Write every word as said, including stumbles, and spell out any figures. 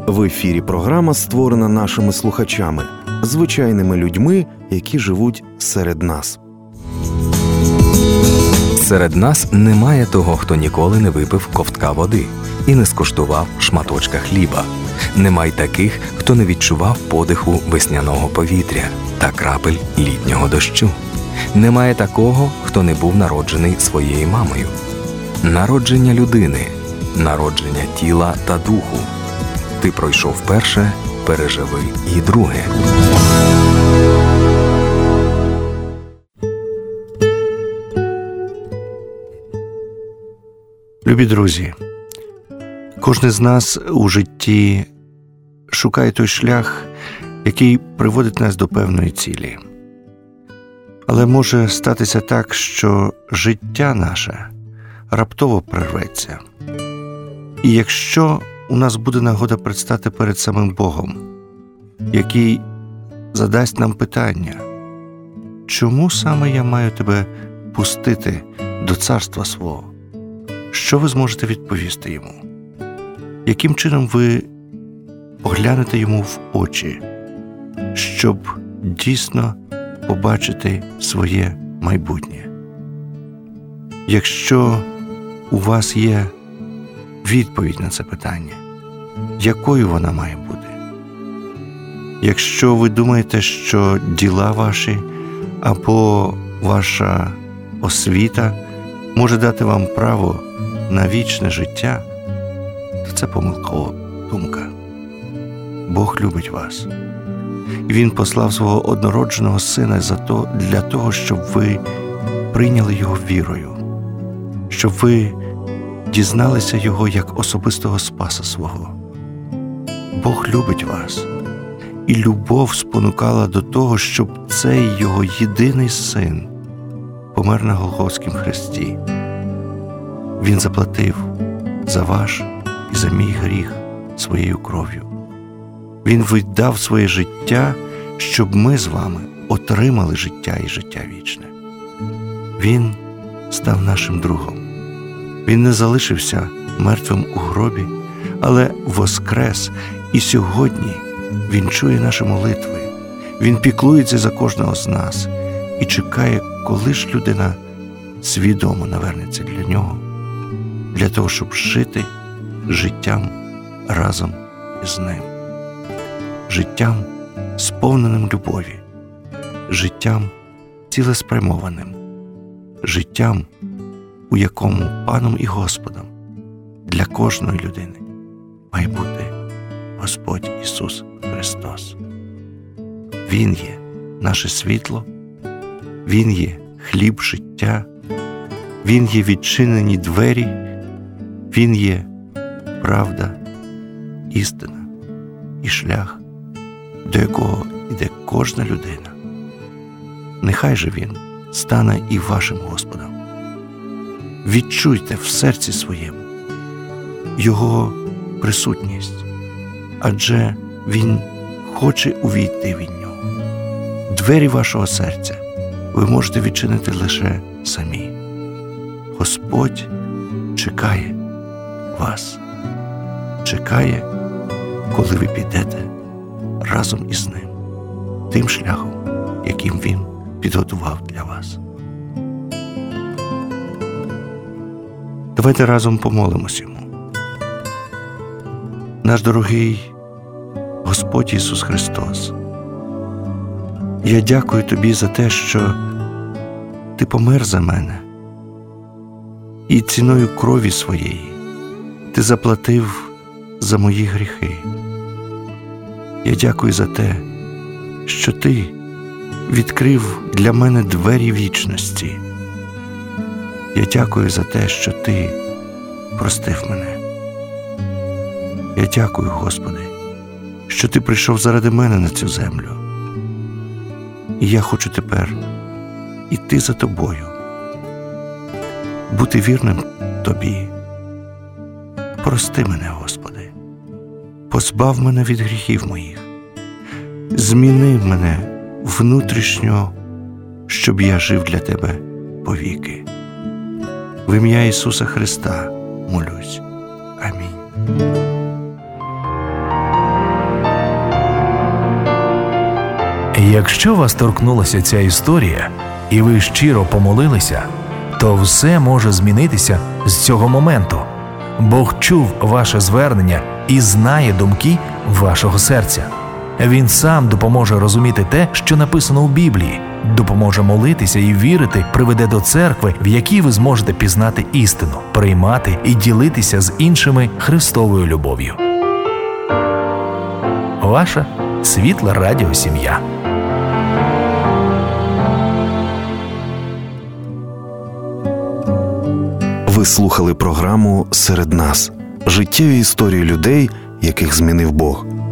В ефірі програма, створена нашими слухачами, звичайними людьми, які живуть серед нас. Серед нас немає того, хто ніколи не випив ковтка води і не скуштував шматочка хліба. Немає таких, хто не відчував подиху весняного повітря та крапель літнього дощу. Немає такого, хто не був народжений своєю мамою. Народження людини, народження тіла та духу. Ти пройшов перше, переживи і друге. Любі друзі, кожен з нас у житті шукає той шлях, який приводить нас до певної цілі. Але може статися так, що життя наше раптово прерветься. І якщо у нас буде нагода предстати перед самим Богом, який задасть нам питання: чому саме я маю тебе пустити до царства свого? Що ви зможете відповісти йому? Яким чином ви поглянете йому в очі, щоб дійсно побачити своє майбутнє? Якщо у вас є відповідь на це питання, якою вона має бути? Якщо ви думаєте, що діла ваші або ваша освіта може дати вам право на вічне життя, то це помилкова думка. Бог любить вас. І Він послав свого однородженого Сина за то, для того, щоб ви прийняли Його вірою, щоб ви дізналися Його як особистого Спаса свого. Бог любить вас. І любов спонукала до того, щоб цей Його єдиний Син помер на Голгофськім хресті. Він заплатив за ваш і за мій гріх своєю кров'ю. Він віддав своє життя, щоб ми з вами отримали життя і життя вічне. Він став нашим другом. Він не залишився мертвим у гробі, але воскрес, і сьогодні Він чує наші молитви. Він піклується за кожного з нас і чекає, коли ж людина свідомо навернеться для нього, для того, щоб жити життям разом із ним. Життям, сповненим любові, життям цілеспрямованим, життям, у якому Паном і Господом для кожної людини має бути Господь Ісус Христос. Він є наше світло, Він є хліб життя, Він є відчинені двері, Він є правда, істина і шлях, до якого йде кожна людина. Нехай же Він стане і вашим Господом. Відчуйте в серці своєму Його присутність, адже Він хоче увійти від нього. Двері вашого серця ви можете відчинити лише самі. Господь чекає вас. Чекає, коли ви підете разом із Ним, тим шляхом, яким Він підготував для вас. Давайте разом помолимось Йому. Наш дорогий Господь Ісус Христос, я дякую Тобі за те, що Ти помер за мене, і ціною крові своєї Ти заплатив за мої гріхи. Я дякую за те, що Ти відкрив для мене двері вічності. Я дякую за те, що Ти простив мене. Я дякую, Господи, що Ти прийшов заради мене на цю землю. І я хочу тепер іти за Тобою, бути вірним Тобі. Прости мене, Господи, позбав мене від гріхів моїх, зміни мене внутрішньо, щоб я жив для Тебе повіки. В ім'я Ісуса Христа молюсь. Амінь. Якщо вас торкнулася ця історія, і ви щиро помолилися, то все може змінитися з цього моменту. Бог чув ваше звернення і знає думки вашого серця. Він сам допоможе розуміти те, що написано у Біблії, допоможе молитися і вірити, приведе до церкви, в якій ви зможете пізнати істину, приймати і ділитися з іншими Христовою любов'ю. Ваша Світла Радіосім'я. Ви слухали програму «Серед нас» – життєві історії людей, яких змінив Бог.